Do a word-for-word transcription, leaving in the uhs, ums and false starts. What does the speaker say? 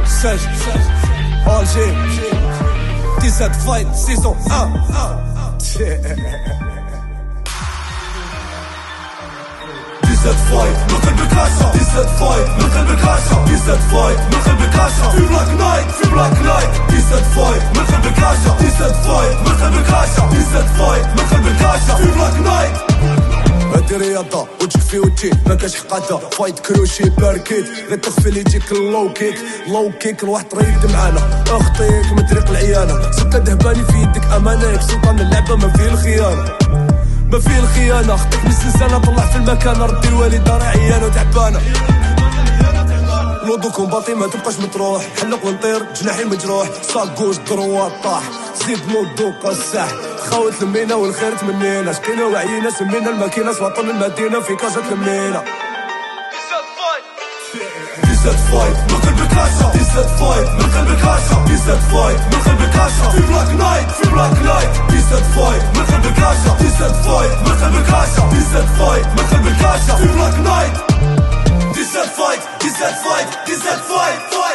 ساجد الجي ديزات فايت سيزون واحد ديزات فايت من قلب الكاشا ديزات فايت من قلب الكاشا ديزات فايت من قلب الكاشا في بلاك نايت في بلاك نايت ديزات فايت من قلب الكاشا ديزات فايت من قلب الكاشا ديزات فايت من قلب الكاشا في بلاك نايت هادي رياضة وجهك في وجهي مكاش حقادة فايت كروشي باركيت غير تخفي لي يجيك اللو كيك لو كيك الواحد طريق معانا اخطيك من طريق العيانة ستة دهباني في يدك امانك سلطان اللعبة ما فيه الخيانة ما فيه الخيانة خطيك من السنسانة طلع في المكان ردي الوالدة راه عيانة وتعبانة لودو كومباطي ما تبقاش مطروح حلق ونطير جناحي مجروح ساكوش دروات طاح زيد لودو قساح خاوت لمينا والخير تمنينا شكينا وعينا سمينا الماكينة سواطن المدينة في كاشا تلمينا ديزات فايت من قلب الكاشا ديزات فايت من قلب الكاشا ديزات فايت من قلب الكاشا في بلاك نايت في بلاك نايت ديزات فايت من قلب الكاشا ديزات فايت من قلب الكاشا ديزات فايت من قلب الكاشا في بلاك نايت ديزات فايت ديزات فايت ديزات فايت